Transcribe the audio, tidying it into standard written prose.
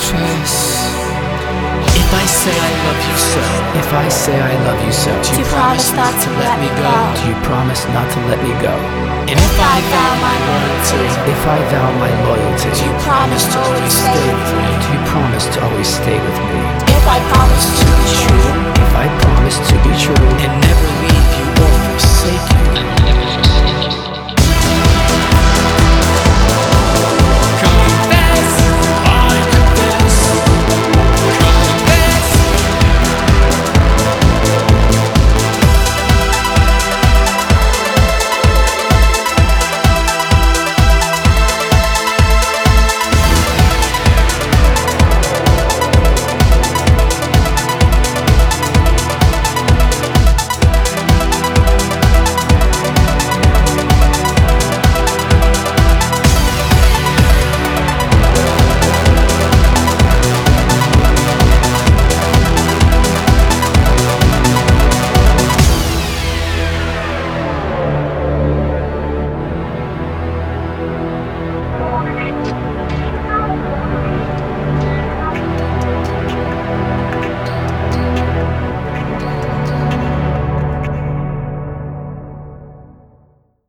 Trace. If I say I love you so, If I say I love you so, do you promise not to let me go? do you promise not to let me go? And if I vow my loyalty, If I vow my loyalty, do you promise to always stay with me? do you promise to always stay with me? If I promise to be true, If I promise to be true,